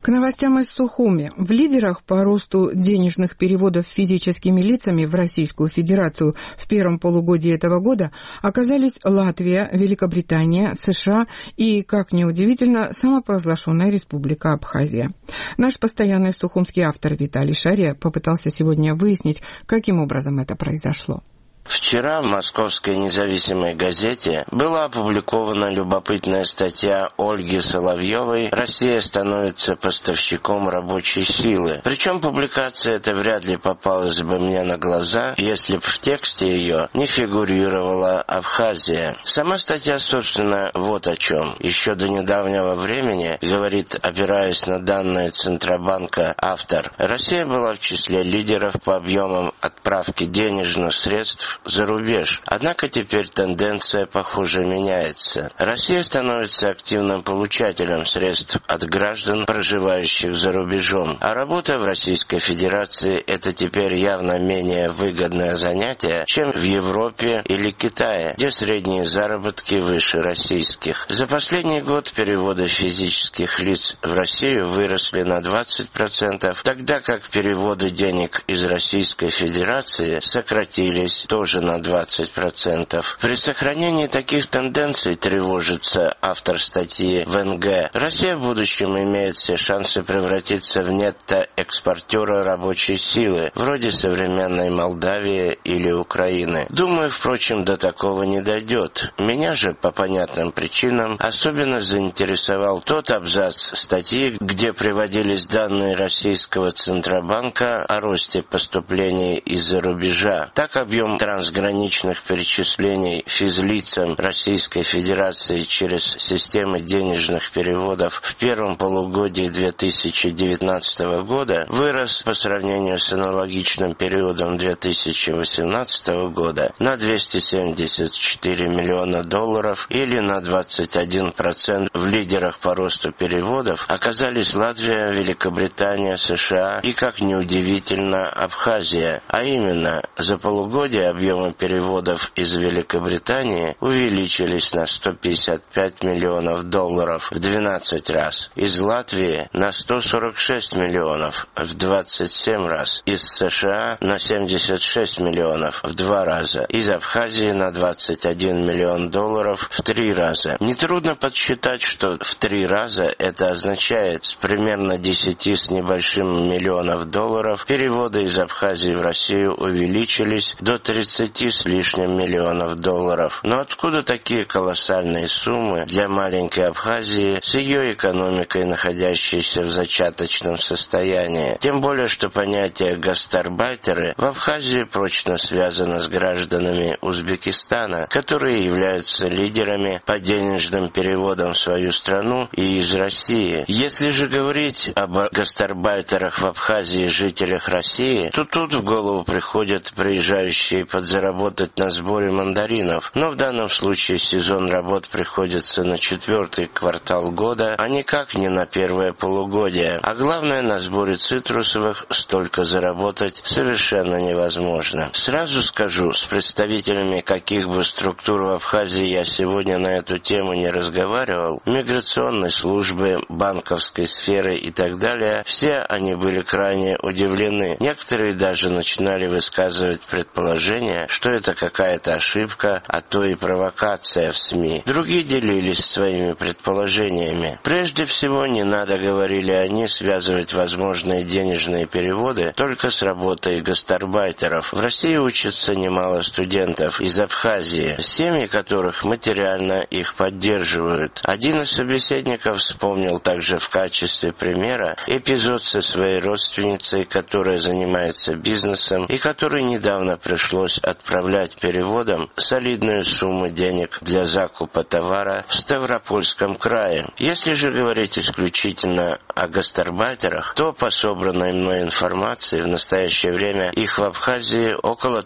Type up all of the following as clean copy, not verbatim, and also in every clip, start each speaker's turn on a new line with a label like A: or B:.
A: К новостям из Сухуми. В лидерах по росту денежных переводов физическими лицами в Российскую Федерацию в первом полугодии этого года оказались Латвия, Великобритания, США и, как ни удивительно, самопровозглашенная Республика Абхазия. Наш постоянный сухумский автор Виталий Шария попытался сегодня выяснить, каким образом это произошло.
B: Вчера в Московской независимой газете была опубликована любопытная статья Ольги Соловьевой «Россия становится поставщиком рабочей силы». Причем публикация эта вряд ли попалась бы мне на глаза, если бы в тексте ее не фигурировала Абхазия. Сама статья, собственно, вот о чем. Еще до недавнего времени, говорит, опираясь на данные Центробанка автор, Россия была в числе лидеров по объемам отправки денежных средств за рубеж. Однако теперь тенденция, похоже, меняется. Россия становится активным получателем средств от граждан, проживающих за рубежом. А работа в Российской Федерации – это теперь явно менее выгодное занятие, чем в Европе или Китае, где средние заработки выше российских. За последний год переводы физических лиц в Россию выросли на 20%, тогда как переводы денег из Российской Федерации сократились тоже на 20%. При сохранении таких тенденций, тревожится автор статьи ВНГ, Россия в будущем имеет все шансы превратиться в нетто-экспортера рабочей силы, вроде современной Молдавии или Украины. Думаю, впрочем, до такого не дойдет. Меня же, по понятным причинам, особенно заинтересовал тот абзац статьи, где приводились данные российского Центробанка о росте поступлений из-за рубежа. Так, объем трансграничных перечислений физлицам Российской Федерации через системы денежных переводов в первом полугодии 2019 года вырос по сравнению с аналогичным периодом 2018 года на 274 миллиона долларов или на 21%. В лидерах по росту переводов оказались Латвия, Великобритания, США и, как ни удивительно, Абхазия. А именно, за полугодие объемы переводов из Великобритании увеличились на 155 миллионов долларов в 12 раз, из Латвии на 146 миллионов в 27 раз, из США на 76 миллионов в 2 раза, из Абхазии на 21 миллион долларов в 3 раза. Нетрудно подсчитать, что в 3 раза это означает с примерно 10 с небольшим миллионов долларов переводы из Абхазии в Россию увеличились до 30 с лишним миллионов долларов. Но откуда такие колоссальные суммы для маленькой Абхазии с ее экономикой, находящейся в зачаточном состоянии? Тем более, что понятие «гастарбайтеры» в Абхазии прочно связано с гражданами Узбекистана, которые являются лидерами по денежным переводам в свою страну и из России. Если же говорить об гастарбайтерах в Абхазии, жителях России, то тут в голову приходят приезжающие подзаработать на сборе мандаринов, но в данном случае сезон работ приходится на 4-й квартал года, а никак не на первое полугодие. А главное, на сборе цитрусовых столько заработать совершенно невозможно. Сразу скажу, с представителями каких бы структур в Абхазии я сегодня на эту тему не разговаривал, миграционной службы, банковской сферы и так далее, все они были крайне удивлены. Некоторые даже начинали высказывать предположение, что это какая-то ошибка, а то и провокация в СМИ. Другие делились своими предположениями. Прежде всего, не надо, говорили они, связывать возможные денежные переводы только с работой гастарбайтеров. В России учатся немало студентов из Абхазии, семьи которых материально их поддерживают. Один из собеседников вспомнил также в качестве примера эпизод со своей родственницей, которая занимается бизнесом и которой недавно пришлось отправлять переводом солидную сумму денег для закупа товара в Ставропольском крае. Если же говорить исключительно о гастарбайтерах, то по собранной мной информации в настоящее время их в Абхазии около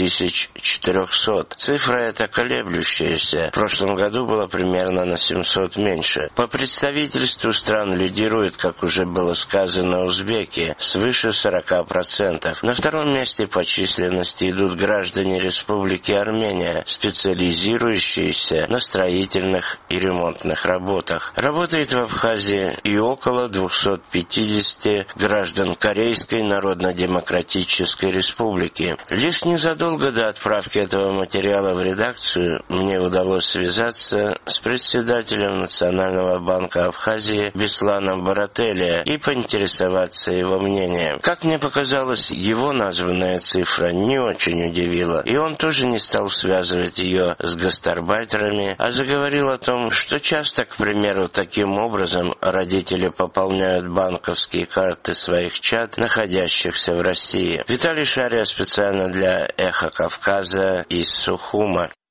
B: 3400. Цифра эта колеблющаяся. В прошлом году было примерно на 700 меньше. По представительству стран лидирует, как уже было сказано, узбеки, свыше 40%. На втором месте по численности идут граждане граждане Республики Армения, специализирующиеся на строительных и ремонтных работах. Работает в Абхазии и около 250 граждан Корейской Народно-Демократической Республики. Лишь незадолго до отправки этого материала в редакцию мне удалось связаться с председателем Национального банка Абхазии Бесланом Барателия и поинтересоваться его мнением. Как мне показалось, его названная цифра не очень удивила, и он тоже не стал связывать ее с гастарбайтерами, а заговорил о том, что часто, к примеру, таким образом родители пополняют банковские карты своих чад, находящихся в России. Виталий Шария специально для «Эхо Кавказа» из Сухума.